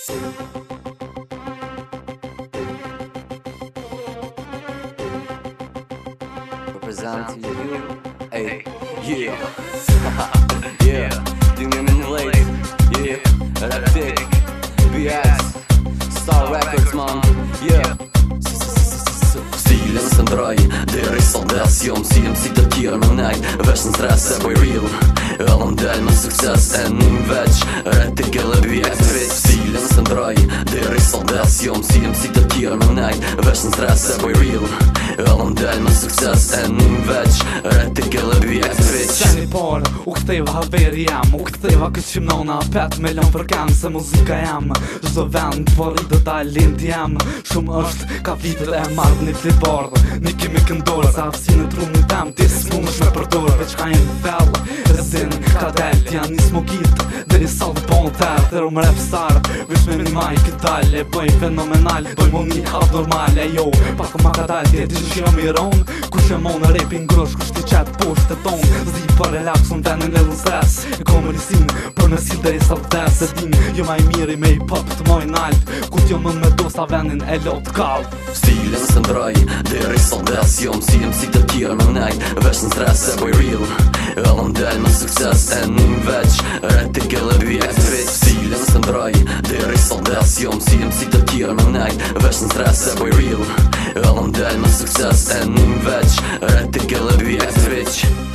Represent to you. Hey, yeah. Yeah. Dingen in Blade. Yeah. Raptic. BS. Star Records, man. Yeah. Stilen së ndroj, deri sot des jom si të tjerë me nej. Vesh në stres e boj real, edhe m'del me sukses e njëm veç, retik e lëbjet fit. Stilen së ndroj, deri sot des jom si të tjerë me nej. Vesh në stres e boj real, edhe m'del me sukses e njëm veç, retik e lëbjet fit. Qeni por, u ktheva haveri jam, u ktheva këtë qimnona pet me lëm për kam, se muzika jam zdo vend, por i do talent jam. Shumë është ka vitet e marrë një flit bardhë, një kemi këndorë, sa hafsinë të rumë një tem, ti s'mu më shme përdorë, veç ka jenë fellë, rezin, ka delt, janë një smokit, deri sot në ponë tërë, të rumë rap star, veç me një maj këtë dal, e bëj fenomenal, bëj më një abnormal, e jo, pak ma ka dal, ti që që jam i ronë, ku që mo në repin grosh, ku shti qetë poshtë të tonë, zdi për relax, unë venin dhe stres, e kom risin, për në si deri sot vdes, e din, jo ma i miri me i pop të moj nalt, ku t'jo më me do sa venin e lot kall. Stilen së ndroj, deri sot des jom si të tjerë me nej. Vesh në stres e boj real, edhe m'del me sukses e njëm veç, retik e lëbjet fit. Stilen së ndroj, deri sot des jom si të tjerë me nej. Vesh në stres e boj real, edhe m'del me sukses e njëm veç, retik e lëbjet fit.